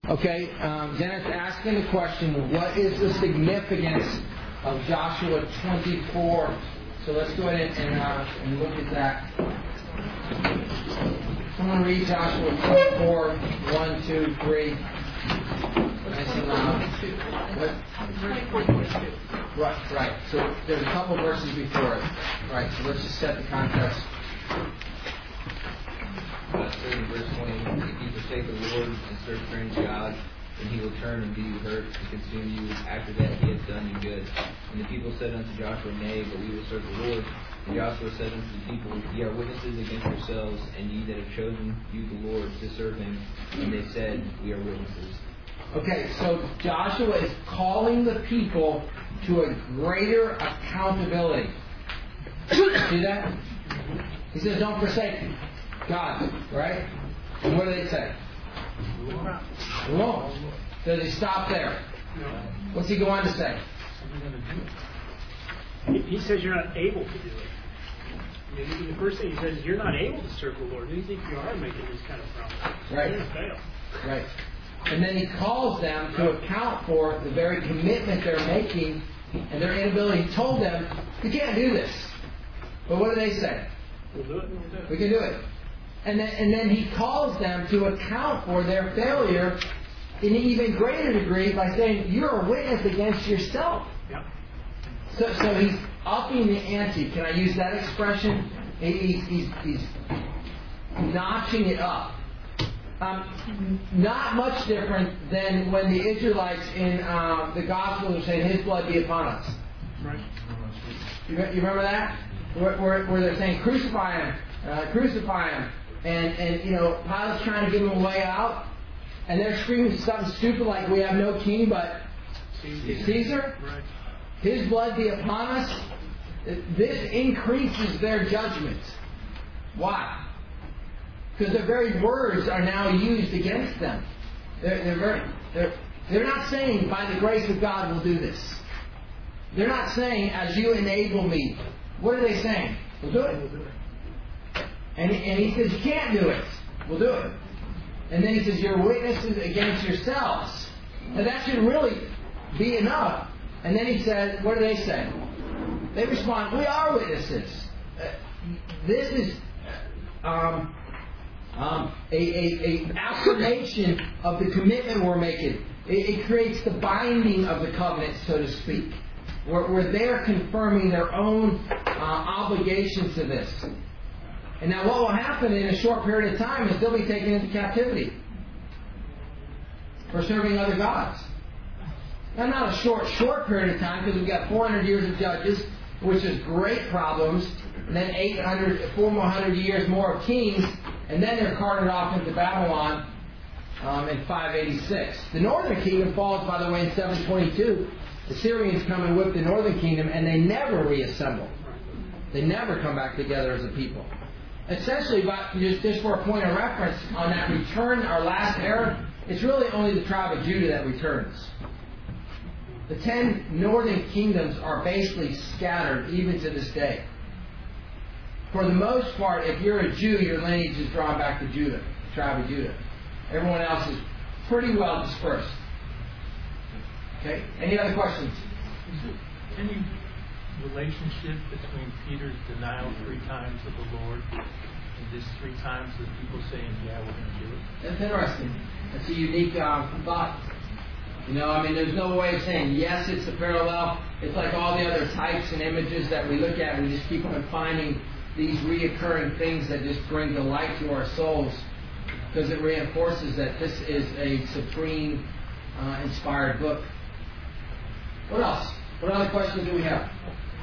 Okay, Janet's asking the question, what is the significance of Joshua 24? So let's go ahead and look at that. Someone read Joshua 24, 1, 2, 3. Nice and loud. Right. So there's a couple verses before it. Right, so let's just set the context. In verse 20, if you forsake the Lord and serve strange gods, then he will turn and do you hurt and consume you. After that he has done you good. And the people said unto Joshua, Nay, but we will serve the Lord. And Joshua said unto the people, Ye are witnesses against yourselves, and ye that have chosen you the Lord to serve him. And they said, We are witnesses. Okay, so Joshua is calling the people to a greater accountability. See that? He says, don't forsake God, right? And what do they say? We won't. Does he stop there? What's he go on to say? He says you're not able to do it. I mean, the first thing he says is you're not able to serve the Lord. Who do you think you are making this kind of promise? Right. You're going to fail. Right. And then he calls them to account for the very commitment they're making and their inability. He told them, you can't do this. But what do they say? We'll do it. We can do it. And then he calls them to account for their failure in an even greater degree by saying, you're a witness against yourself. Yeah. So he's upping the ante. Can I use that expression? He's notching it up. Not much different than when the Israelites in the Gospels are saying, His blood be upon us. Right. You remember that? Where they're saying, crucify him. And you know, Pilate's trying to give him a way out. And they're screaming something stupid like, we have no king but Caesar. Right. His blood be upon us. This increases their judgment. Why? Because their very words are now used against them. They're not saying, by the grace of God we'll do this. They're not saying, as you enable me. What are they saying? We'll do it. And he says, you can't do it. We'll do it. And then he says, you're witnesses against yourselves. Now that should really be enough. And then he says, what do they say? They respond, we are witnesses. This is a affirmation of the commitment we're making. It creates the binding of the covenant, so to speak. Where they're confirming their own obligations to this. And now what will happen in a short period of time is they'll be taken into captivity for serving other gods. Now not a short period of time, because we've got 400 years of judges, which is great problems, and then 400 years more of kings, and then they're carted off into Babylon in 586. The northern kingdom falls, by the way, in 722. The Syrians come and whip the northern kingdom, and they never reassemble. They never come back together as a people. Essentially, just for a point of reference, on that return, our last era, it's really only the tribe of Judah that returns. The 10 northern kingdoms are basically scattered even to this day. For the most part, if you're a Jew, your lineage is drawn back to Judah, the tribe of Judah. Everyone else is pretty well dispersed. Okay? Any other questions? Is there any relationship between Peter's denial 3 times of the Lord and this 3 times that people saying, yeah, we're going to do it? That's interesting. That's a unique thought. You know, I mean, there's no way of saying, yes, it's a parallel. It's like all the other types and images that we look at. We just keep on finding these reoccurring things that just bring delight to our souls, because it reinforces that this is a supreme inspired book. What else? What other questions do we have?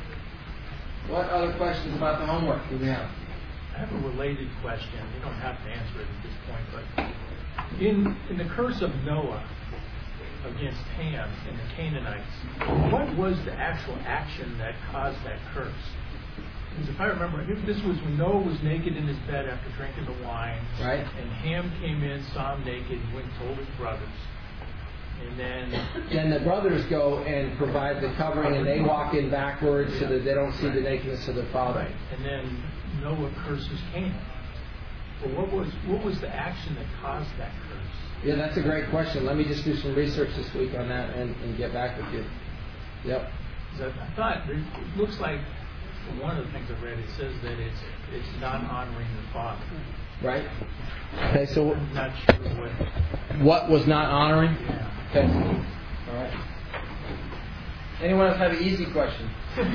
What other questions about the homework do we have? I have a related question. You don't have to answer it at this point, but in the curse of Noah against Ham and the Canaanites, what was the actual action that caused that curse? Because if I remember, this was when Noah was naked in his bed after drinking the wine. Right. And Ham came in, saw him naked, and went and told his brothers. And then the brothers go and provide the covering, and they walk in backwards so that they don't see the nakedness of their father. Right. And then Noah curses Canaan. Well, what was the action that caused that curse? Yeah, that's a great question. Let me just do some research this week on that and get back with you. Yep. I thought it looks like from one of the things I read, it says that it's not honoring the father. Right. Okay, so I'm not sure what was not honoring? Yeah. Okay. All right. Anyone else have an easy question?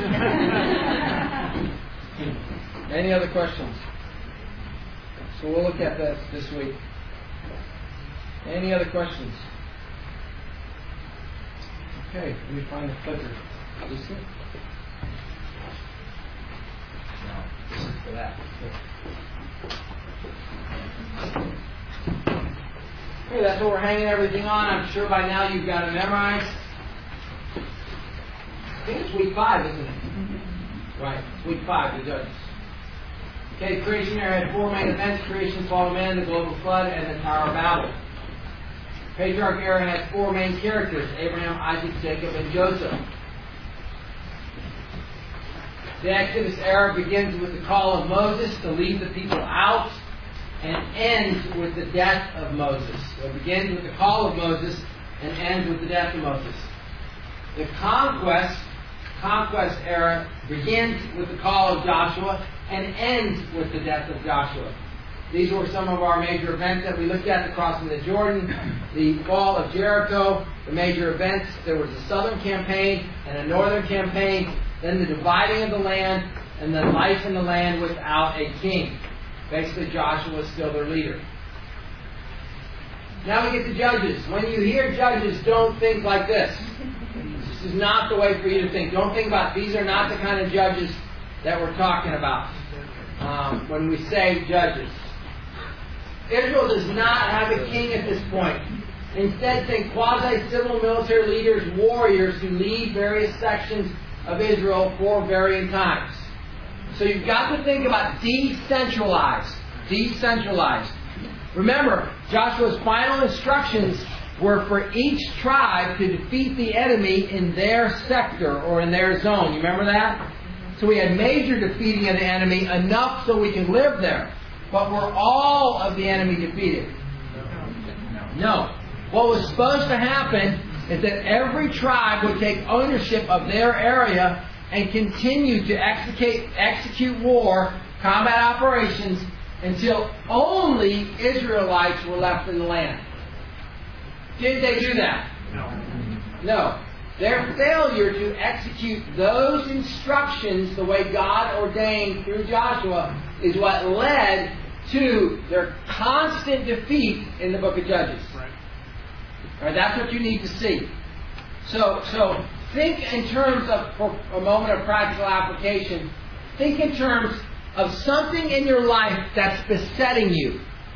Any other questions? So we'll look at this week. Any other questions? Okay, let me find the clicker. Lisa? No, this is for that. Okay, that's what we're hanging everything on. I'm sure by now you've got it memorized. I think it's week 5, isn't it? Right, it's week 5, the Judges. Okay, creation era had 4 main events: creation, fall of man, the global flood, and the Tower of Babel. Patriarch era has 4 main characters: Abraham, Isaac, Jacob, and Joseph. The Exodus era begins with the call of Moses to lead the people out and ends with the death of Moses. So it begins with the call of Moses and ends with the death of Moses. The conquest era begins with the call of Joshua and ends with the death of Joshua. These were some of our major events that we looked at: the crossing of the Jordan, the fall of Jericho, the major events. There was a southern campaign and a northern campaign, then the dividing of the land, and the life in the land without a king. Basically, Joshua was still their leader. Now we get to Judges. When you hear Judges, don't think like this. This is not the way for you to think. Don't think about, these are not the kind of judges that we're talking about when we say Judges. Israel does not have a king at this point. Instead, think quasi-civil military leaders, warriors who lead various sections of Israel for varying times. So you've got to think about decentralized. Decentralized. Remember, Joshua's final instructions were for each tribe to defeat the enemy in their sector or in their zone. You remember that? So we had major defeating of the enemy, enough so we can live there. But were all of the enemy defeated? No. What was supposed to happen is that every tribe would take ownership of their area and continue to execute war, combat operations, until only Israelites were left in the land. Did they do that? No. Their failure to execute those instructions the way God ordained through Joshua is what led to their constant defeat in the book of Judges. Right, that's what you need to see. So think in terms of, for a moment of practical application, think in terms of something in your life that's besetting you.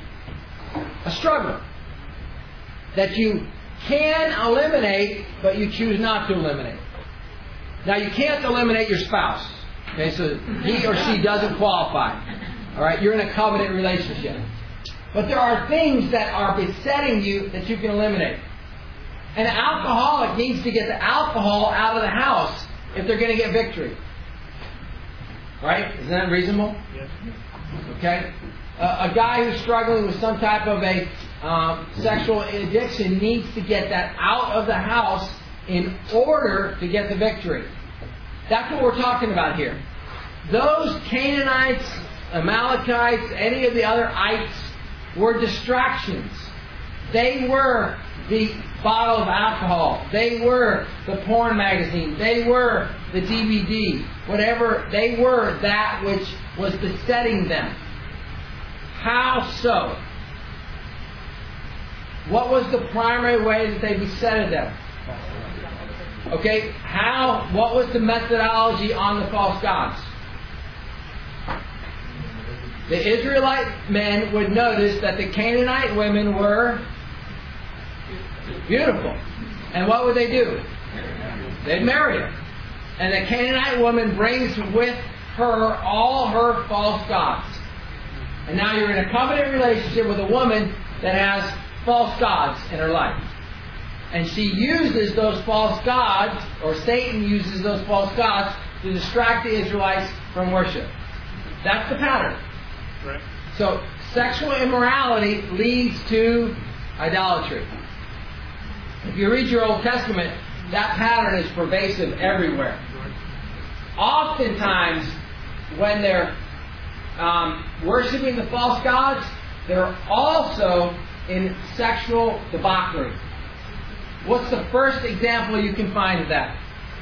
A struggle that you can eliminate, but you choose not to eliminate. Now, you can't eliminate your spouse. Okay, so he or she doesn't qualify. All right, you're in a covenant relationship. But there are things that are besetting you that you can eliminate. An alcoholic needs to get the alcohol out of the house if they're going to get victory. Right? Isn't that reasonable? Yes. Okay? A guy who's struggling with some type of a sexual addiction needs to get that out of the house in order to get the victory. That's what we're talking about here. Those Canaanites, Amalekites, any of the other ites were distractions. They were the bottle of alcohol. They were the porn magazine. They were the DVD. Whatever, they were that which was besetting them. How so? What was the primary way that they besetted them? Okay, how? What was the methodology on the false gods? The Israelite men would notice that the Canaanite women were beautiful. And what would they do? They'd marry her. And the Canaanite woman brings with her all her false gods. And now you're in a covenant relationship with a woman that has false gods in her life. And she uses those false gods, or Satan uses those false gods, to distract the Israelites from worship. That's the pattern. Right. So sexual immorality leads to idolatry. If you read your Old Testament, that pattern is pervasive everywhere. Oftentimes, when they're worshiping the false gods, they're also in sexual debauchery. What's the first example you can find of that?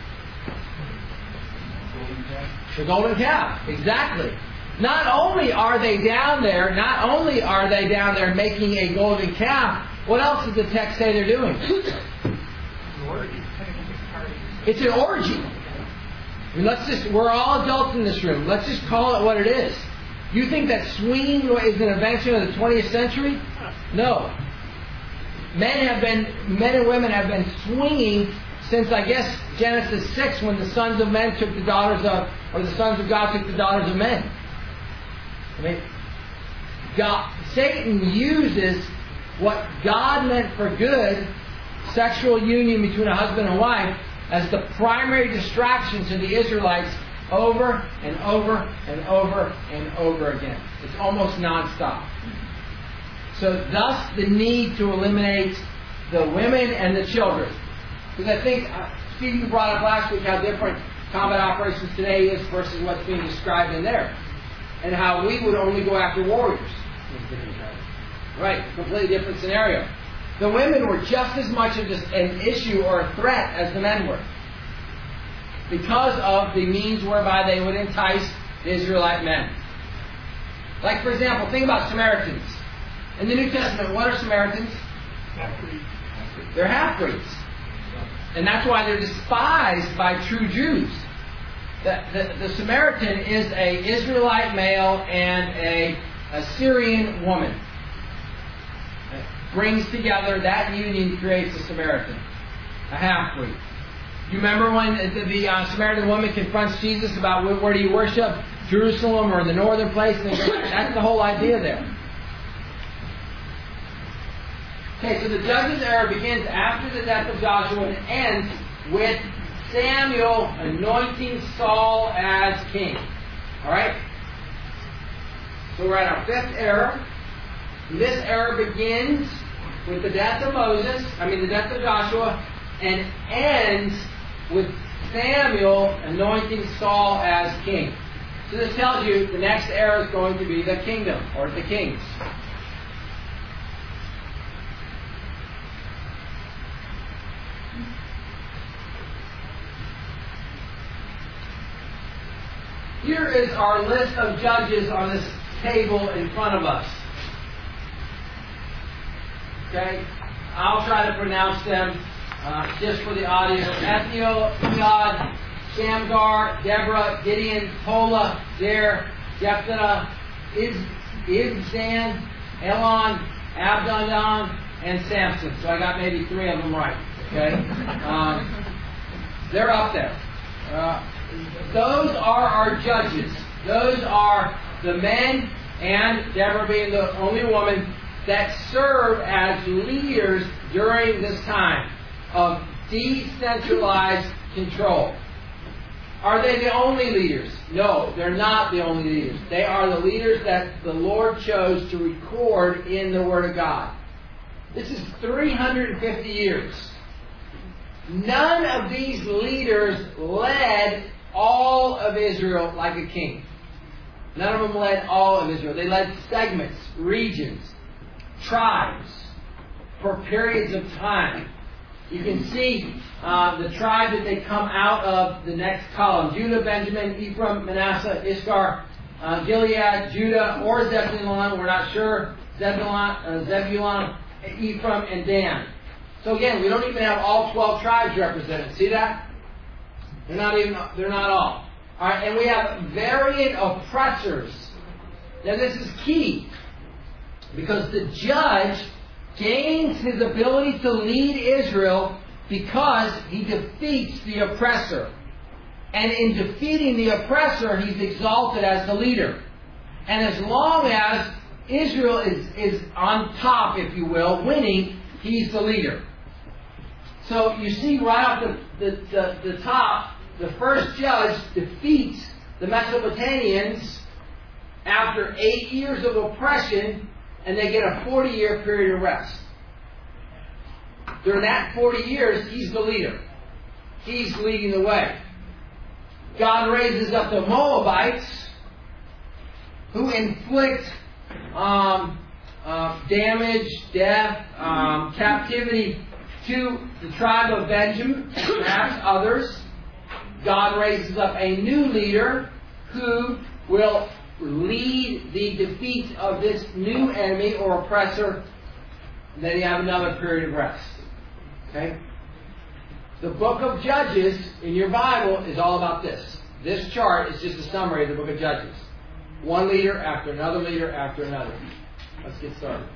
The golden calf. Exactly. Not only are they down there making a golden calf, what else does the text say they're doing? It's an orgy. I mean, we're all adults in this room. Let's just call it what it is. You think that swinging is an invention of the 20th century? No. Men and women have been swinging since, I guess, Genesis 6, when the sons of men took the daughters of, or the sons of God took the daughters of men. I mean, Satan uses what God meant for good, sexual union between a husband and wife, as the primary distraction to the Israelites over and over and over and over again. It's almost nonstop. So thus the need to eliminate the women and the children. Because I think, Steve, you brought up last week how different combat operations today is versus what's being described in there. And how we would only go after warriors. Right, completely different scenario. The women were just as much of an issue or a threat as the men were, because of the means whereby they would entice the Israelite men. Like, for example, think about Samaritans. In the New Testament, what are Samaritans? Half-breeds. They're half-breeds. And that's why they're despised by true Jews. The Samaritan is an Israelite male and a Assyrian woman. It brings together, that union creates a Samaritan, a half-breed. You remember when the Samaritan woman confronts Jesus about where do you worship? Jerusalem or in the northern place? And that's the whole idea there. Okay, so the Judges era begins after the death of Joshua and ends with Samuel anointing Saul as king. Alright? So we're at our fifth era. This era begins with the death of the death of Joshua, and ends with Samuel anointing Saul as king. So this tells you the next era is going to be the kingdom, or the kings. Here is our list of judges on this table in front of us. Okay? I'll try to pronounce them just for the audio. Ethniel, Ehud, Shamgar, Deborah, Gideon, Tola, Zer, Jephthah, Ibzan, Elon, Abdon, and Samson. So I got maybe 3 of them right. Okay? They're up there. Those are our judges. Those are the men, and Deborah being the only woman, that serve as leaders during this time of decentralized control. Are they the only leaders? No, they're not the only leaders. They are the leaders that the Lord chose to record in the Word of God. This is 350 years. None of these leaders led all of Israel like a king. None of them led all of Israel. They led segments, regions, tribes, for periods of time. You can see the tribe that they come out of the next column. Judah, Benjamin, Ephraim, Manasseh, Issachar, Gilead, Judah, or Zebulun. We're not sure. Zebulun, Ephraim, and Dan. So again, we don't even have all 12 tribes represented. See that? They're not all. All right, and we have variant oppressors. Now this is key, because the judge gains his ability to lead Israel because he defeats the oppressor. And in defeating the oppressor, he's exalted as the leader. And as long as Israel is on top, if you will, winning, he's the leader. So you see right off the top, the first judge defeats the Mesopotamians after 8 years of oppression, and they get a 40-year period of rest. During that 40 years, he's the leader. He's leading the way. God raises up the Moabites, who inflict damage, death, captivity to the tribe of Benjamin, perhaps others. God raises up a new leader who will lead the defeat of this new enemy or oppressor. And then you have another period of rest. Okay? The book of Judges in your Bible is all about this. This chart is just a summary of the book of Judges. One leader after another leader after another. Let's get started.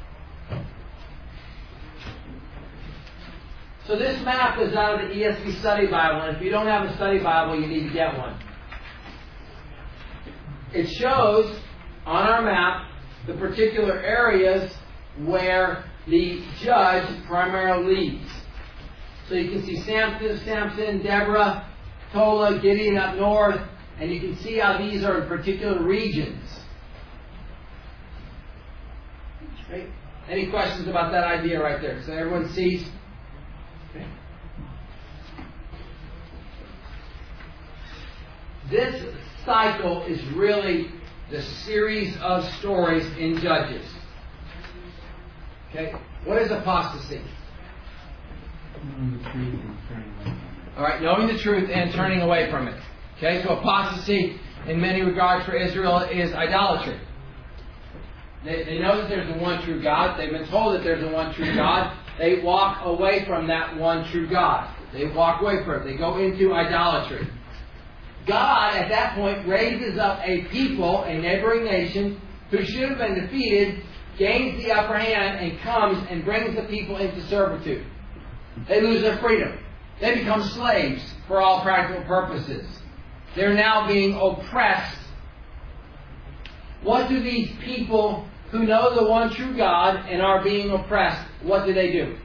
So this map is out of the ESV Study Bible, and if you don't have a study Bible, you need to get one. It shows on our map the particular areas where the judge primarily leads. So you can see Samson, Deborah, Tola, Gideon up north, and you can see how these are in particular regions. Okay. Any questions about that idea right there? So everyone sees? Okay. This cycle is really the series of stories in Judges. Okay. What is apostasy? Alright, knowing the truth and turning away from it. Okay, so apostasy in many regards for Israel is idolatry. They know that there's a one true God. They've been told that there's a one true God. They walk away from that one true God. They walk away from it. They go into idolatry. God, at that point, raises up a people, a neighboring nation, who should have been defeated, gains the upper hand, and comes and brings the people into servitude. They lose their freedom. They become slaves for all practical purposes. They're now being oppressed. What do these people who know the one true God and are being oppressed, what do? They turn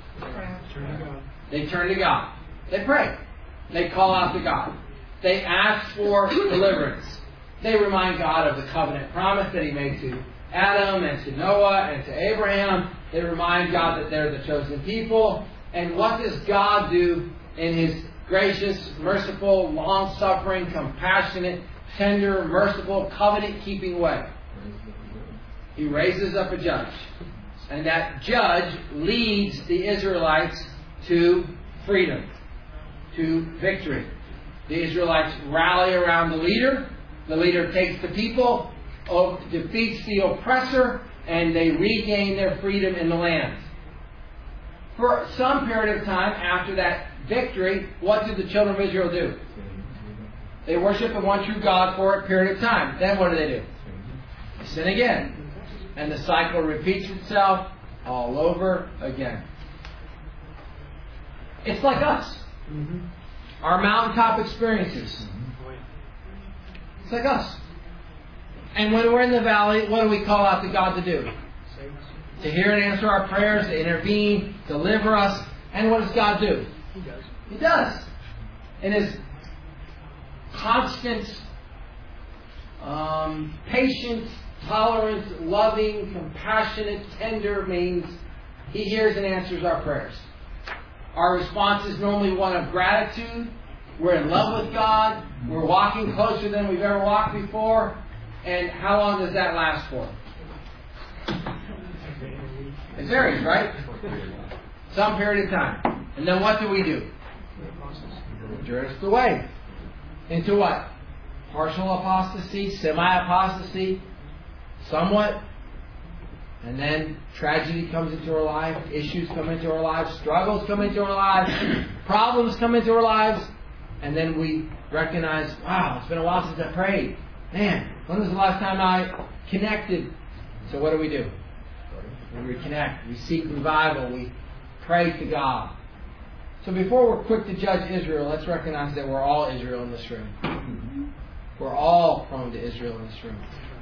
to God. They pray. They call out to God. They ask for deliverance. They remind God of the covenant promise that He made to Adam and to Noah and to Abraham. They remind God that they're the chosen people. And what does God do in His gracious, merciful, long-suffering, compassionate, tender, merciful, covenant-keeping way? He raises up a judge. And that judge leads the Israelites to freedom, to victory. The Israelites rally around the leader. The leader takes the people, defeats the oppressor, and they regain their freedom in the land. For some period of time after that victory, what did the children of Israel do? They worship the one true God for a period of time. Then what do? They sin again. And the cycle repeats itself all over again. It's like us. Our mountaintop experiences. It's like us. And when we're in the valley, what do we call out to God to do? To hear and answer our prayers, to intervene, deliver us. And what does God do? He does. He does. In His constant, patient, tolerant, loving, compassionate, tender means He hears and answers our prayers. Our response is normally one of gratitude. We're in love with God. We're walking closer than we've ever walked before. And how long does that last for? It varies, right? Some period of time. And then what do? Drift away. Into what? Partial apostasy, semi-apostasy, somewhat. And then tragedy comes into our life, issues come into our lives, struggles come into our lives, problems come into our lives, and then we recognize, wow, it's been a while since I prayed. Man, when was the last time I connected? So what do? We reconnect. We seek revival. We pray to God. So before we're quick to judge Israel, let's recognize that we're all Israel in this room. We're all prone to Israel in this room.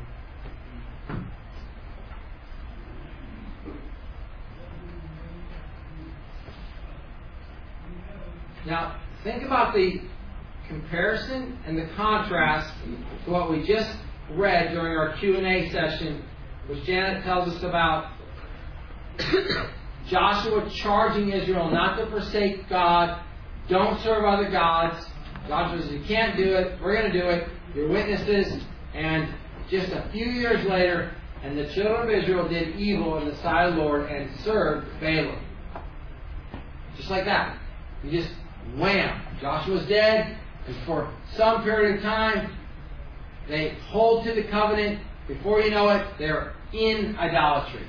Now, think about the comparison and the contrast to what we just read during our Q&A session, which Janet tells us about Joshua charging Israel not to forsake God. Don't serve other gods. Joshua says, you can't do it. We're going to do it. You're witnesses. And just a few years later, and the children of Israel did evil in the sight of the Lord and served Balaam. Just like that. You just wham. Joshua's dead. And for some period of time, they hold to the covenant. Before you know it, they're in idolatry.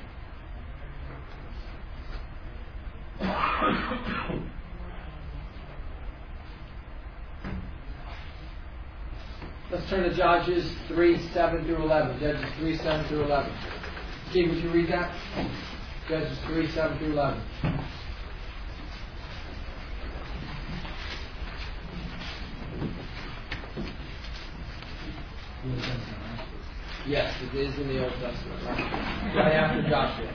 Let's turn to Judges 3:7-11. Judges 3:7-11. Steve, would you read that? Judges 3:7-11. Yes, it is in the Old Testament. Right after Joshua.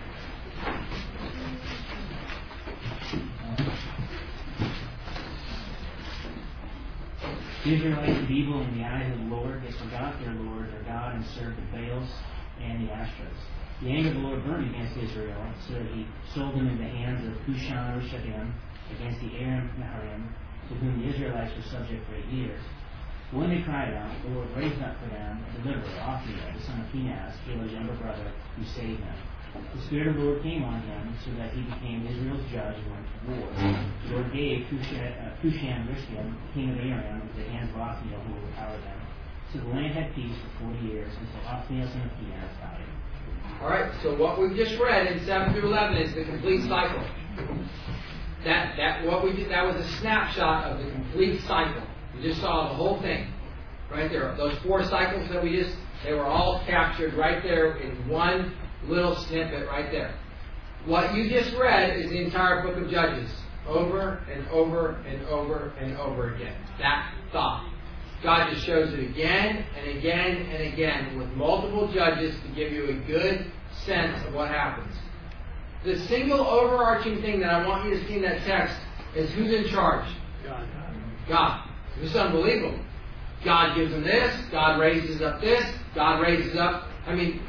The Israelites did evil in the eyes of the Lord. They forgot their Lord, their God, and served the Baals and the Ashtoreths. The anger of the Lord burned against Israel, so that he sold them into the hands of Cushan-Rishathaim against the Aram Naharaim, to whom the Israelites were subject for 8 years. When they cried out, the Lord raised up for them a deliverer, Othniel, the son of Phinehas, Caleb's younger brother, who saved them. The Spirit of the Lord came on him, so that he became Israel's judge and went to war. The Lord gave Cushan-Rishathaim, king of Aram, into the hands of Othniel, who overpowered them. So the land had peace for 40 years, until Othniel, son of Phinehas, died. All right, so what we've just read in 7-11 is the complete cycle. That was a snapshot of the complete cycle. We just saw the whole thing right there. Those 4 cycles that they were all captured right there in one little snippet right there. What you just read is the entire book of Judges, over and over and over and over again. That thought. God just shows it again and again and again with multiple judges to give you a good sense of what happens. The single overarching thing that I want you to see in that text is who's in charge? God. This is unbelievable. God gives them this. God raises up this. God raises up. I mean,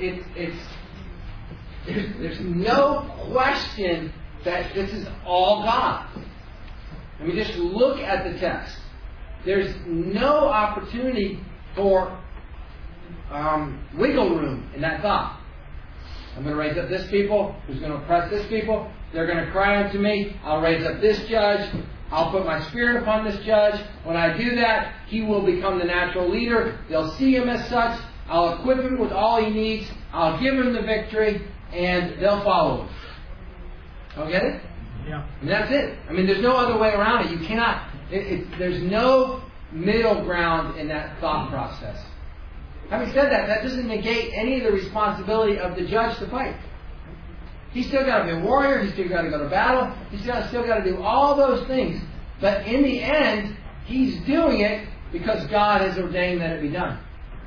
there's no question that this is all God. I mean, just look at the text. There's no opportunity for wiggle room in that thought. I'm going to raise up this people who's going to oppress this people. They're going to cry unto me. I'll raise up this judge. I'll put my Spirit upon this judge. When I do that, he will become the natural leader. They'll see him as such. I'll equip him with all he needs. I'll give him the victory, and they'll follow him. Y'all get it? Yeah. And that's it. I mean, there's no other way around it. You cannot. There's no middle ground in that thought process. Having said that, that doesn't negate any of the responsibility of the judge to fight. He's still got to be a warrior. He's still got to go to battle. He's still got to do all those things. But in the end, he's doing it because God has ordained that it be done.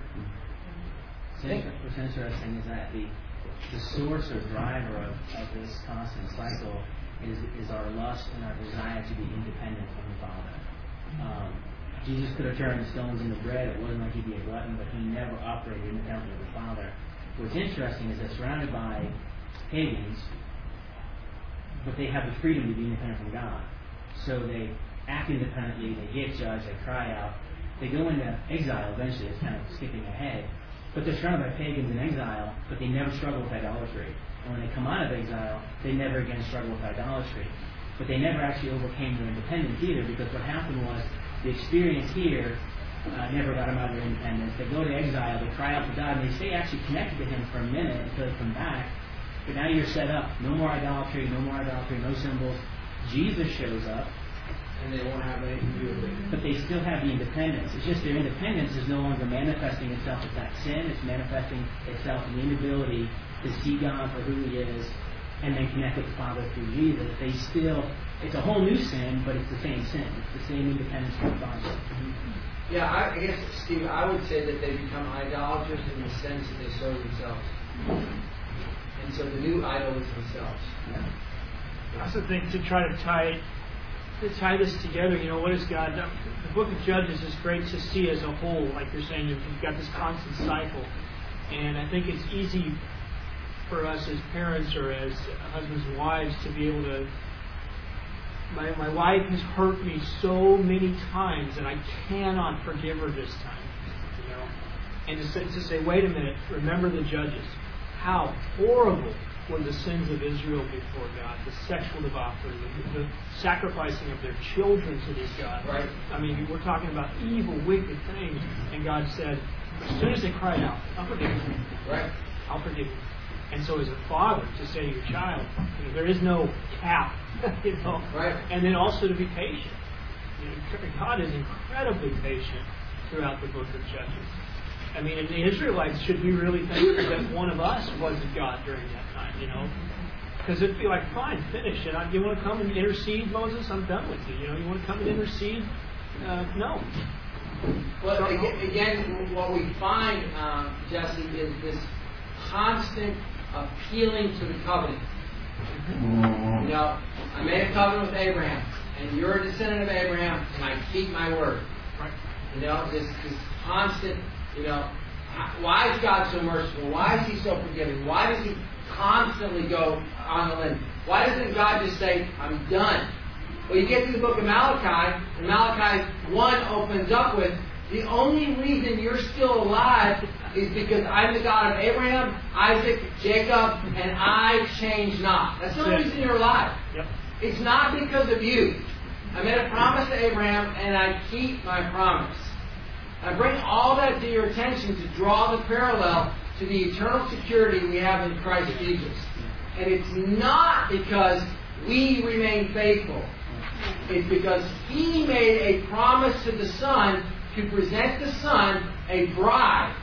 What's interesting is that the source or driver of this constant cycle is our lust and our desire to be independent from the Father. Jesus could have turned the stones into bread. It wasn't like he'd be a glutton, but he never operated independently of the Father. What's interesting is they're surrounded by pagans, but they have the freedom to be independent from God. So they act independently, they get judged, they cry out. They go into exile eventually. It's kind of skipping ahead. But they're surrounded by pagans in exile, but they never struggle with idolatry. And when they come out of exile, they never again struggle with idolatry. But they never actually overcame their independence either, because what happened was the experience here never got them out of their independence. They go to exile, they cry out to God, and they stay actually connected to Him for a minute until they come back. But now you're set up. No more idolatry, no symbols. Jesus shows up. And they won't have anything to do with it. But they still have the independence. It's just their independence is no longer manifesting itself as that sin. It's manifesting itself in the inability to see God for who He is and then connect with the Father through Jesus. It's a whole new sin, but it's the same sin. It's the same independence from the Father. Yeah, I guess, Steve, I would say that they become idolaters in the sense that they serve themselves. And so the new idol is themselves. Yeah. I also think to try to tie this together, what is God? The book of Judges is great to see as a whole. Like you're saying, you've got this constant cycle. And I think it's easy for us as parents or as husbands and wives to be able to. My wife has hurt me so many times, and I cannot forgive her this time. You know, and to say, wait a minute, remember the Judges. How horrible were the sins of Israel before God? The sexual debauchery, the sacrificing of their children to these gods. Right. I mean, we're talking about evil, wicked things, and God said, as soon as they cried out, I'll forgive you. Right. I'll forgive you. And so as a father, to say to your child, you know, there is no cap, you know. Right. And then also to be patient. You know, God is incredibly patient throughout the book of Judges. I mean, and the Israelites should be really thankful that one of us wasn't God during that time, you know. Because it'd be like, fine, finish it. You want to come and intercede, Moses? I'm done with you. You know, you want to come and intercede? No. Well, again, what we find, Jesse, is this constant appealing to the covenant. You know, I made a covenant with Abraham, and you're a descendant of Abraham, and I keep my word. Right. You know, this constant, you know, why is God so merciful? Why is He so forgiving? Why does He constantly go on the limb? Why doesn't God just say, I'm done? Well, you get to the book of Malachi, and Malachi 1 opens up with, the only reason you're still alive is because I'm the God of Abraham, Isaac, Jacob, and I change not. That's the only reason you're alive. Yep. It's not because of you. I made a promise to Abraham, and I keep my promise. I bring all that to your attention to draw the parallel to the eternal security we have in Christ Jesus. And it's not because we remain faithful. It's because He made a promise to the Son to present the Son a bride.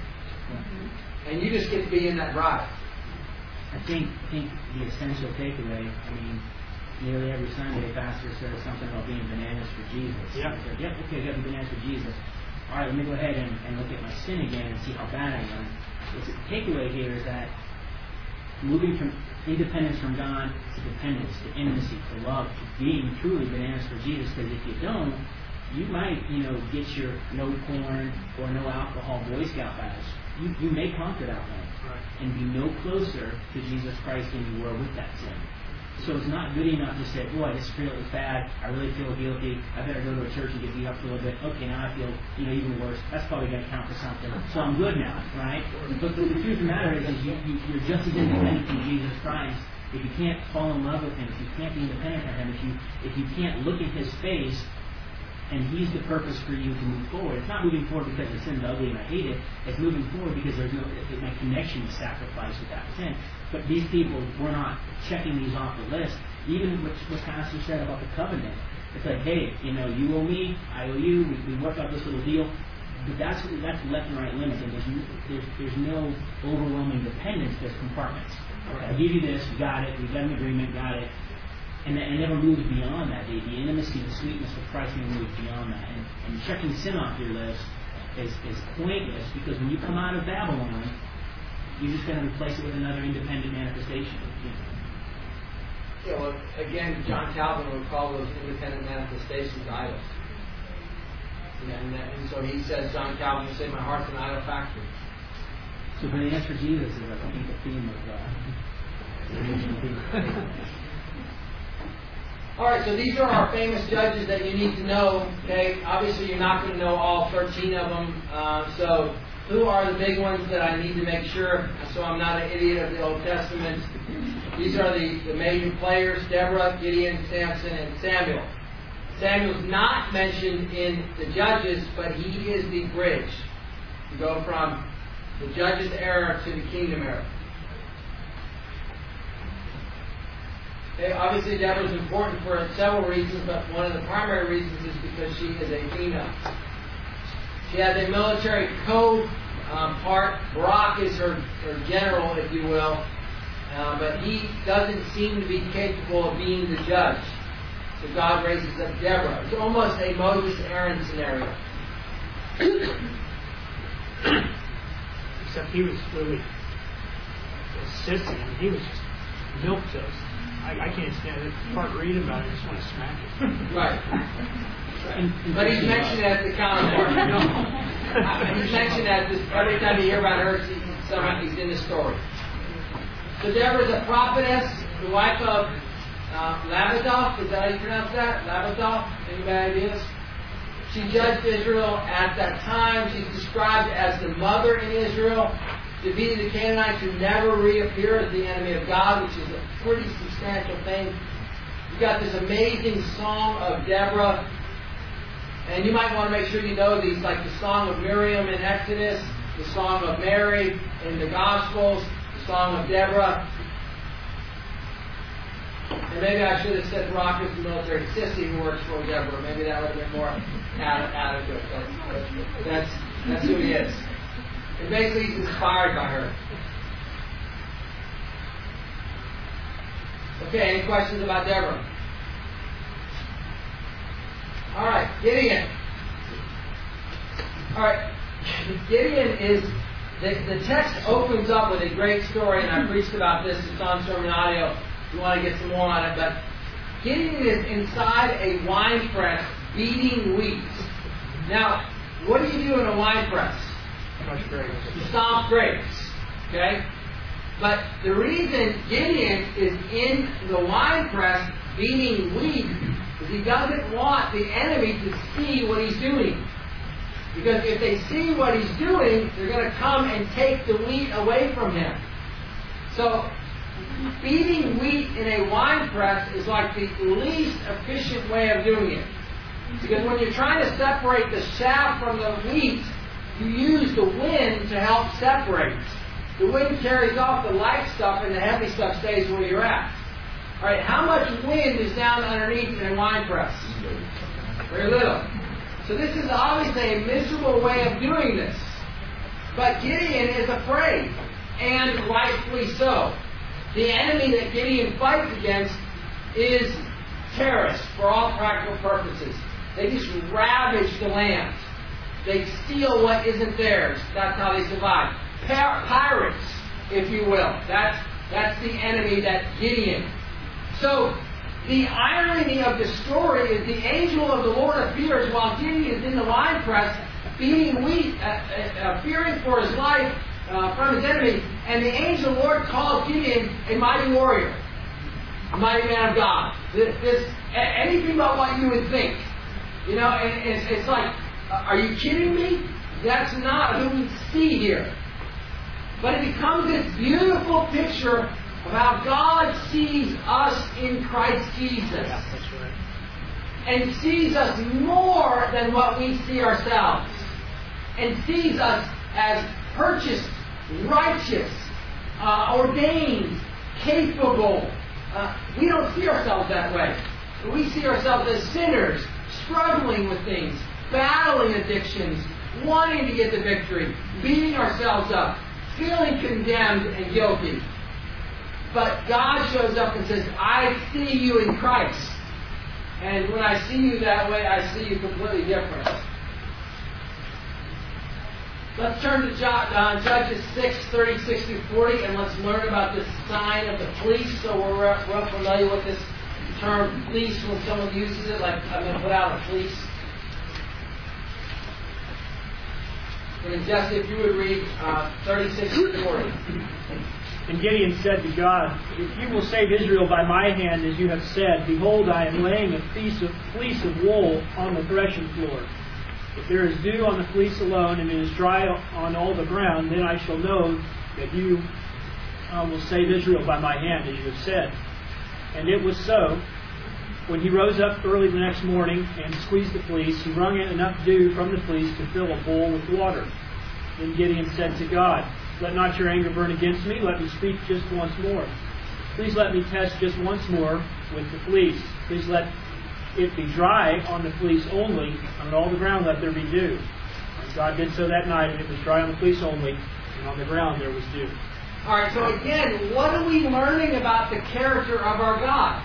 And you just get to be in that bride. I think the essential takeaway, I mean, nearly every Sunday, pastor says something about being bananas for Jesus. Yeah. He said, yep, okay, I got to be bananas for Jesus. All right, let me go ahead and look at my sin again and see how bad I am. The takeaway here is that moving from independence from God to dependence, to intimacy, to love, to being truly bananas for Jesus. Because if you don't, you might, get your no porn or no alcohol Boy Scout badge. You may conquer that one and be no closer to Jesus Christ than you were with that sin. So it's not good enough to say, boy, this feels bad. I really feel guilty. I better go to a church and get beat up for a little bit. Okay, now I feel even worse. That's probably going to count for something. So I'm good now, right? But the truth of the matter is you're just as independent from Jesus Christ. If you can't fall in love with Him, if you can't be independent of Him, if you can't look at His face, and He's the purpose for you to move forward. It's not moving forward because the sin's ugly and I hate it. It's moving forward because there's my connection to sacrifice with that sin. But these people were not checking these off the list. Even what Pastor said about the covenant. It's like, hey, you owe me, I owe you. We work out this little deal. But that's left and right limits. And there's no overwhelming dependence. There's compartments. Okay, I give you this, you got it. We got an agreement, got it. And it never moves beyond that. The intimacy, the sweetness of Christ never moves beyond that. And checking sin off your list is pointless, because when you come out of Babylon, you're just going to replace it with another independent manifestation. Yeah, well, again, John Calvin would call those independent manifestations idols. And so he says, John Calvin would say, my heart's an idol factory. So the answer to Jesus is, I think, the theme of All right, so these are our famous judges that you need to know. Okay, obviously you're not going to know all 13 of them. So who are the big ones that I need to make sure, so I'm not an idiot of the Old Testament? These are the major players: Deborah, Gideon, Samson, and Samuel. Samuel's not mentioned in the Judges, but he is the bridge to go from the Judges era to the Kingdom era. Okay, obviously Deborah is important for several reasons, but one of the primary reasons is because she is a female. She has a military code part. Barak is her general, if you will, but he doesn't seem to be capable of being the judge. So God raises up Deborah. It's almost a Moses-Aaron scenario. Except he was really sissy. He was just milquetoast. I can't stand it. Part reading about it, I just want to smack it. Right. But he's mentioned as the counterpart. He's mentioned as this, every time you hear about her, he's in the story. So Deborah is a prophetess, the wife of Labadoth. Is that how you pronounce that? Labadoth? Anybody ideas? She judged Israel at that time. She's described as the mother in Israel, defeated the Canaanites who never reappear as the enemy of God, which is a pretty substantial thing. You've got this amazing song of Deborah. And you might want to make sure you know these, like the Song of Miriam in Exodus, the Song of Mary in the Gospels, the Song of Deborah. And maybe I should have said Rockets, the military sissy who works for Deborah. Maybe that would have been more adequate. But that's who he is. And basically he's inspired by her. Okay, any questions about Deborah? Alright, Gideon. Alright, Gideon is, the text opens up with a great story, and I preached about this. It's on sermon audio if you want to get some more on it. But Gideon is inside a wine press beating wheat. Now, what do you do in a wine press? Crush grapes. You stomp grapes. Okay? But the reason Gideon is in the wine press beating wheat is he doesn't want the enemy to see what he's doing. Because if they see what he's doing, they're going to come and take the wheat away from him. So, beating wheat in a wine press is like the least efficient way of doing it. Because when you're trying to separate the chaff from the wheat, you use the wind to help separate. The wind carries off the light stuff and the heavy stuff stays where you're at. Alright, how much wind is down underneath in a wine press? Very little. So this is obviously a miserable way of doing this. But Gideon is afraid, and rightfully so. The enemy that Gideon fights against is terrorists for all practical purposes. They just ravage the land. They steal what isn't theirs. That's how they survive. Pirates, if you will. That's the enemy, that's Gideon. So, the irony of the story is the angel of the Lord appears while Gideon is in the wine press, beating wheat, fearing for his life from his enemy. And the angel of the Lord calls Gideon a mighty warrior, a mighty man of God. Anything about what you would think. You know, and it's like, are you kidding me? That's not who we see here. But it becomes this beautiful picture of how God sees us in Christ Jesus. Yeah, that's right. And sees us more than what we see ourselves. And sees us as purchased, righteous, ordained, capable. We don't see ourselves that way. We see ourselves as sinners, struggling with things, battling addictions, wanting to get the victory, beating ourselves up, feeling condemned and guilty. But God shows up and says, I see you in Christ. And when I see you that way, I see you completely different. Let's turn to Judges 6, 36 through 40, and let's learn about this sign of the fleece. So we're real familiar with this term fleece when someone uses it, like I'm going to put out a fleece. And Jesse, if you would read 36 through 40. And Gideon said to God, if you will save Israel by my hand, as you have said, behold, I am laying a fleece of wool on the threshing floor. If there is dew on the fleece alone, and it is dry on all the ground, then I shall know that you will save Israel by my hand, as you have said. And it was so. When he rose up early the next morning and squeezed the fleece, he wrung enough dew from the fleece to fill a bowl with water. Then Gideon said to God, let not your anger burn against me. Let me speak just once more. Please let me test just once more with the fleece. Please let it be dry on the fleece only. On all the ground let there be dew. And God did so that night, and it was dry on the fleece only, and on the ground there was dew. Alright, so again, what are we learning about the character of our God?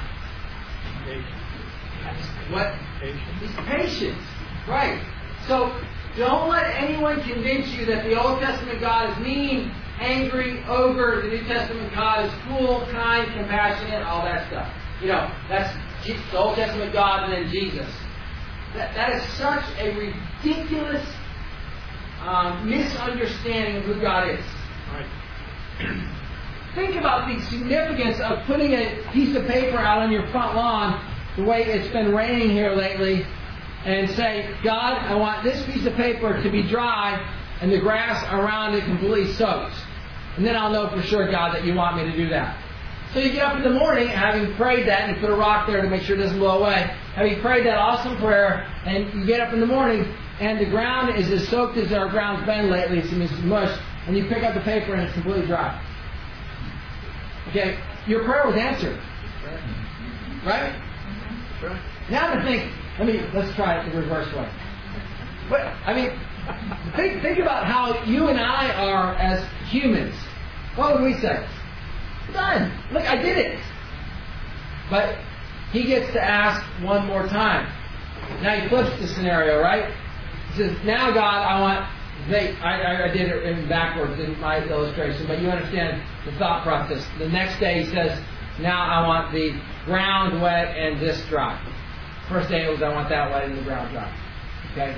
What? He's patient. Right. So, don't let anyone convince you that the Old Testament God is mean, angry, ogre. The New Testament God is cool, kind, compassionate, all that stuff. You know, that's the Old Testament God and then Jesus. That is such a ridiculous misunderstanding of who God is. Right. think about the significance of putting a piece of paper out on your front lawn, the way it's been raining here lately, and say, God, I want this piece of paper to be dry and the grass around it completely soaked. And then I'll know for sure, God, that you want me to do that. So you get up in the morning, having prayed that, and you put a rock there to make sure it doesn't blow away. Having prayed that awesome prayer, and you get up in the morning, and the ground is as soaked as our ground's been lately. It's mush. And you pick up the paper, and it's completely dry. Okay, your prayer was answered. Right? Now to think, let's try it the reverse way. But, think about how you and I are as humans. What would we say? Done. Look, I did it. But he gets to ask one more time. Now he flips the scenario, right? He says, now God, I want... I did it in backwards in my illustration, but you understand the thought process. The next day he says, now I want the ground wet and this dry. First day it was, I want that wet and the ground dry. Okay?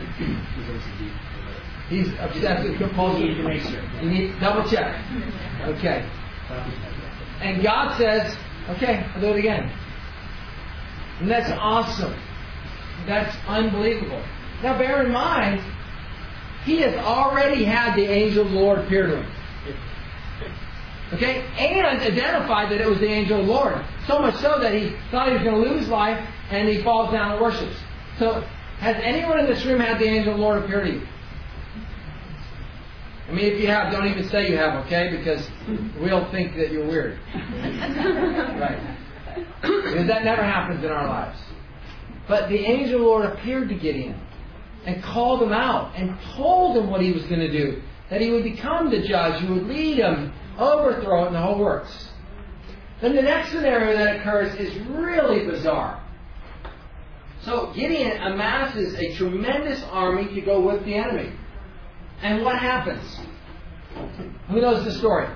He's obsessive compulsive. You need double check. Okay. And God says, okay, I'll do it again. And that's awesome. That's unbelievable. Now bear in mind, he has already had the angel of the Lord appear to him. Okay? And identified that it was the angel of the Lord. So much so that he thought he was going to lose his life, and he falls down and worships. So, has anyone in this room had the angel of the Lord appear to you? If you have, don't even say you have, okay? Because we'll think that you're weird. Right. Because that never happens in our lives. But the angel of the Lord appeared to Gideon and called him out and told him what he was going to do. That he would become the judge who would lead him, overthrow it, and the whole works. Then the next scenario that occurs is really bizarre. So Gideon amasses a tremendous army to go with the enemy. And what happens? Who knows the story?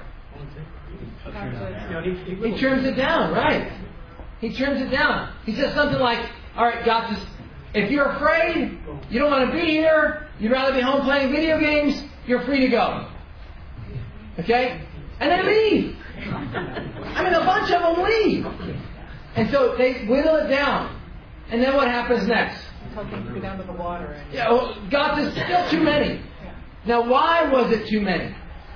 He trims it down, right? He trims it down. He says something like, all right, God, if you're afraid, you don't want to be here, you'd rather be home playing video games, you're free to go. Okay? And they leave. A bunch of them leave. And so they whittle it down. And then what happens next? Tell them to go down to the water. God says, still too many. Now, why was it too many?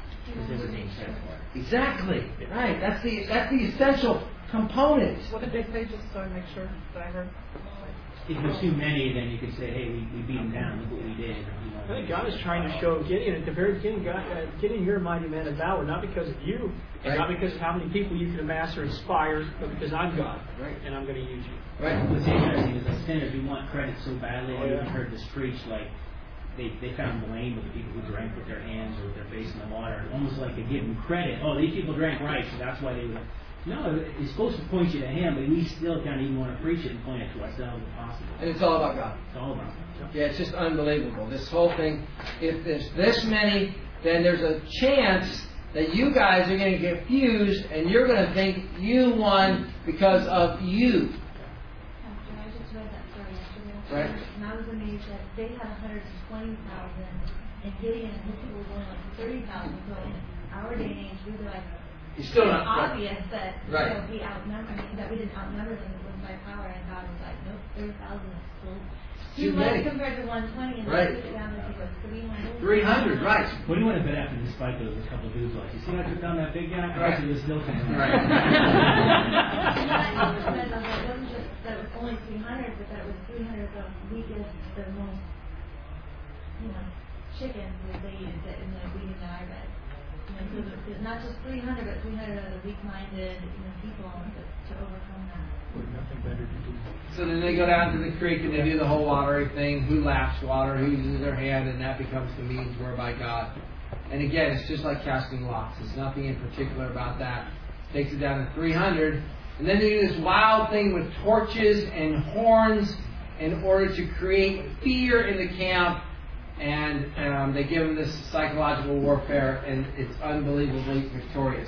Exactly. Right. That's the essential component. What did they say, just so I make sure that I heard? If there's too many, then you could say, hey, we beat them down, look what we did. I think God is trying to show Gideon at the very beginning, Gideon, you're a mighty man of valor, not because of you, and not because of how many people you can amass or inspire, but because I'm God, and I'm going to use you. Right. What's interesting is as sinners, we want credit so badly. I've even heard this preached, like they found blame with the people who drank with their hands or with their face in the water, almost like they give them credit. Oh, these people drank right, so that's why they would. No, it's supposed to point you to Him, but we still kind of even want to preach it and point it to ourselves if possible. And it's all about God. It's all about God. Yeah, it's just unbelievable. This whole thing, if there's this many, then there's a chance that you guys are going to get fused and you're going to think you won because of you. Pastor, I just read that story yesterday. Right. And I was amazed that they had 120,000 and Gideon and his people were going like 30,000. So in our day and age, we were like, It's still it's not obvious that right. we outnumber. That we didn't outnumber them. It was by power, and God was like, nope, 30,000 is still too much compared to 120. And right. they took it down to 300. 300, right? What do you want to bet after this fight? There was a couple dudes like, you see, I took down that big guy. Right. Actually, still coming. Right. It wasn't just that it was only 300, but that it was 300 of the weakest, the most, chickens that they eat in the reading that I read. So it's not just 300, but 300 of the weak-minded people to overcome that. Nothing better to do. So then they go down to the creek and they do the whole watery thing. Who laps water, who uses their hand, and that becomes the means whereby God. And again, it's just like casting lots. There's nothing in particular about that. Takes it down to 300. And then they do this wild thing with torches and horns in order to create fear in the camp. And they give them this psychological warfare, and it's unbelievably victorious.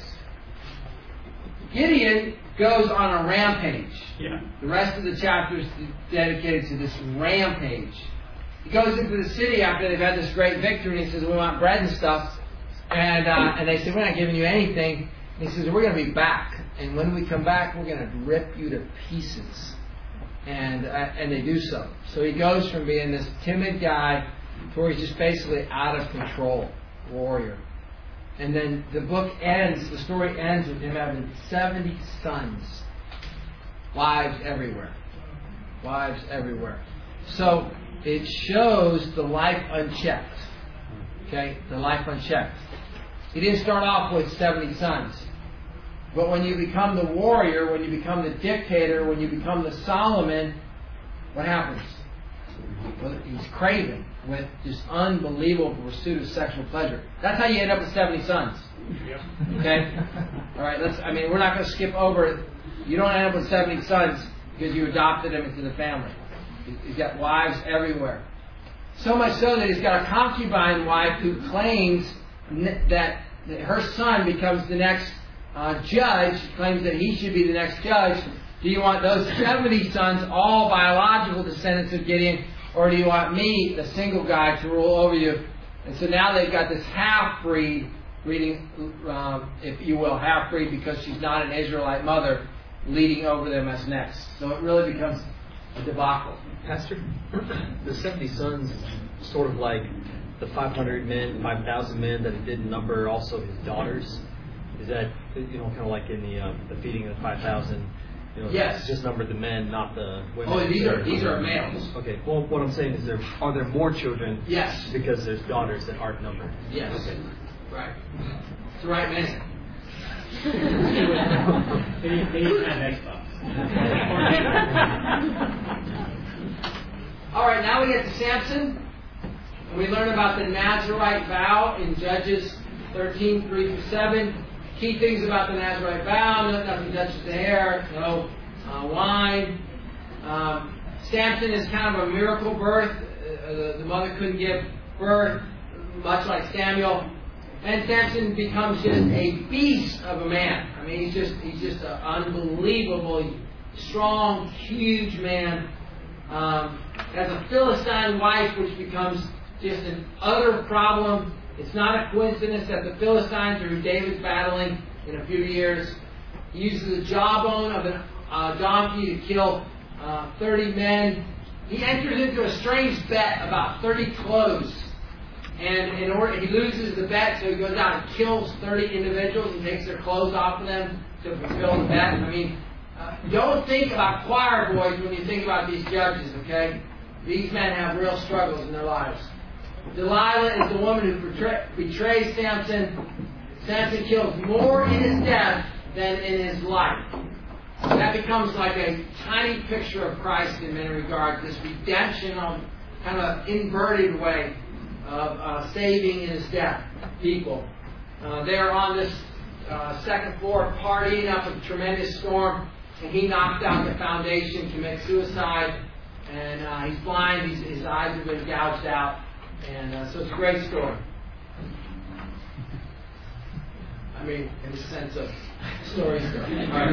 Gideon goes on a rampage. Yeah. The rest of the chapter is dedicated to this rampage. He goes into the city after they've had this great victory, and he says, we want bread and stuff. And they say, we're not giving you anything. He says, we're going to be back. And when we come back, we're going to rip you to pieces. And they do so. So he goes from being this timid guy to where he's just basically out of control warrior. And then the story ends with him having 70 sons. Wives everywhere. Wives everywhere. So it shows the life unchecked. Okay? The life unchecked. He didn't start off with 70 sons. But when you become the warrior, when you become the dictator, when you become the Solomon, what happens? Well, he's craving with just unbelievable pursuit of sexual pleasure. That's how you end up with 70 sons. Okay? All right, we're not going to skip over it. You don't end up with 70 sons because you adopted them into the family. He's got wives everywhere. So much so that he's got a concubine wife who claims that her son becomes the next judge, claims that he should be the next judge. Do you want those 70 sons, all biological descendants of Gideon, or do you want me, the single guy, to rule over you? And so now they've got this half-breed, if you will, half-breed because she's not an Israelite mother, leading over them as next. So it really becomes a debacle. Pastor, the 70 sons is sort of like the 500 men, 5,000 men that he didn't number also his daughters. Is that, kind of like in the feeding of the 5,000? Yes. Just numbered the men, not the women. Oh, these are males. Okay. Well, what I'm saying is, are there more children? Yes. Because there's daughters that aren't numbered. Yes. Okay. Right. It's the right minute. They didn't have Xbox. All right, now we get to Samson. And we learn about the Nazirite vow in Judges 13, 3-7. Key things about the Nazirite vow: nothing touches the hair, no wine. Samson is kind of a miracle birth. The mother couldn't give birth, much like Samuel. And Samson becomes just a beast of a man. I mean, he's just an unbelievably strong, huge man. Has a Philistine wife, which becomes just an utter problem. It's not a coincidence that the Philistines are who David's battling in a few years. He uses the jawbone of a donkey to kill 30 men. He enters into a strange bet about 30 clothes. And in order, he loses the bet, so he goes out and kills 30 individuals and takes their clothes off of them to fulfill the bet. I mean, don't think about choir boys when you think about these judges, okay? These men have real struggles in their lives. Delilah is the woman who betrays Samson. Samson kills more in his death than in his life. That becomes like a tiny picture of Christ in many regards. This redemption on kind of inverted way of saving in his death people. They're on this second floor partying up a tremendous storm, and he knocks out the foundation, commits suicide, and he's blind. His eyes have been gouged out. And so it's a great story. I mean, in the sense of story. Well,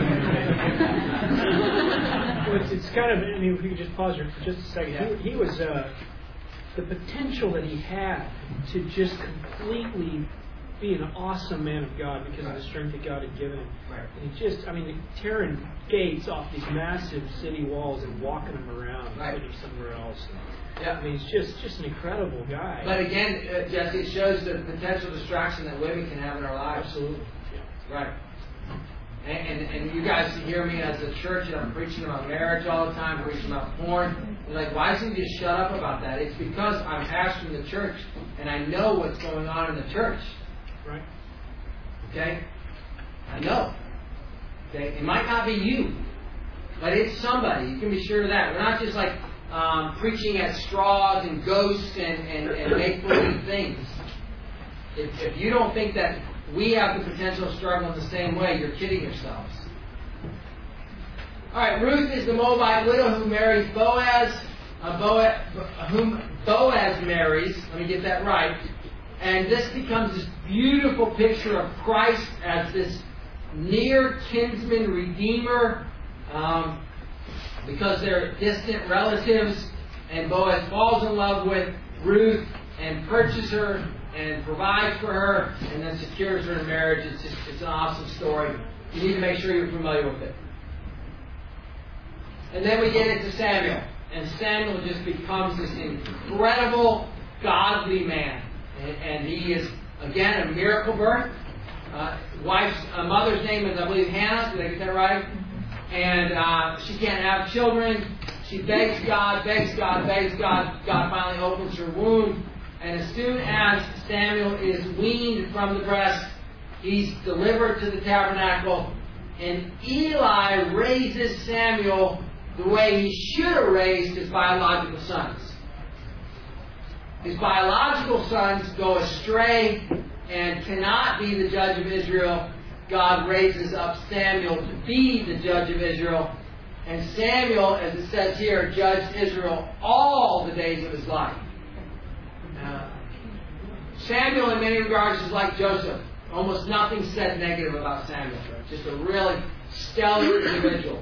it's kind of, if we could just pause here for just a second. Yeah. He was, the potential that he had to just completely be an awesome man of God because of the strength that God had given him. Right. And he just, tearing gates off these massive city walls and walking them around and Right. putting them somewhere else. Yeah. He's just an incredible guy. But again, Jesse, it shows the potential distraction that women can have in our lives. Absolutely. Yeah. Right. And you guys hear me as a church, and I'm preaching about marriage all the time, preaching about porn. You're like, why doesn't he just shut up about that? It's because I'm pastoring the church, and I know what's going on in the church. Right. Okay? I know. Okay? It might not be you, but it's somebody. You can be sure of that. We're not just like preaching at straws and ghosts and make-believe things. If you don't think that we have the potential to struggle in the same way, you're kidding yourselves. All right, Ruth is the Moabite widow who marries Boaz, whom Boaz marries. Let me get that right. And this becomes this beautiful picture of Christ as this near kinsman redeemer, because they're distant relatives, and Boaz falls in love with Ruth and purchases her and provides for her and then secures her in marriage. It's an awesome story. You need to make sure you're familiar with it. And then we get into Samuel. And Samuel just becomes this incredible, godly man. And he is, again, a miracle birth. Mother's name is, I believe, Hannah. Did I get that right? And she can't have children. She begs God, begs God, begs God. God finally opens her womb. And as soon as Samuel is weaned from the breast, he's delivered to the tabernacle. And Eli raises Samuel the way he should have raised his biological sons. His biological sons go astray and cannot be the judge of Israel. God raises up Samuel to be the judge of Israel. And Samuel, as it says here, judged Israel all the days of his life. Samuel, in many regards, is like Joseph. Almost nothing said negative about Samuel. Just a really stellar individual.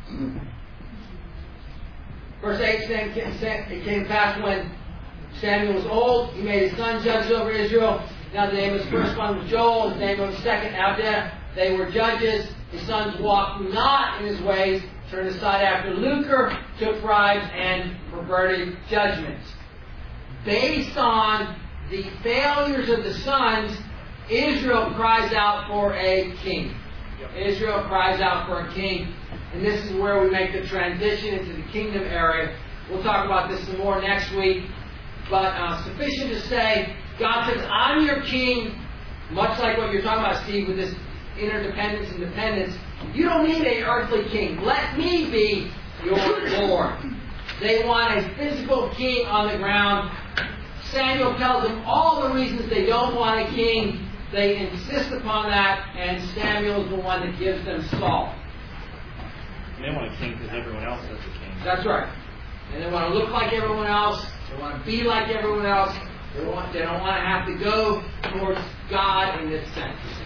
Verse 8, it came to pass when Samuel was old, he made his son judges over Israel. Now the name of his first son was Joel, the name of his second Abda. They were judges. His sons walked not in his ways, turned aside after lucre, took bribes, and perverted judgments. Based on the failures of the sons, Israel cries out for a king. Israel cries out for a king. And this is where we make the transition into the kingdom area. We'll talk about this some more next week. But sufficient to say, God says, I'm your king, much like what you're talking about, Steve, with this interdependence and dependence. You don't need an earthly king. Let me be your Lord. They want a physical king on the ground. Samuel tells them all the reasons they don't want a king. They insist upon that, and Samuel is the one that gives them Saul. They want a king because everyone else has a king. That's right. And they want to look like everyone else. They want to be like everyone else. They don't want to have to go towards God in this sense.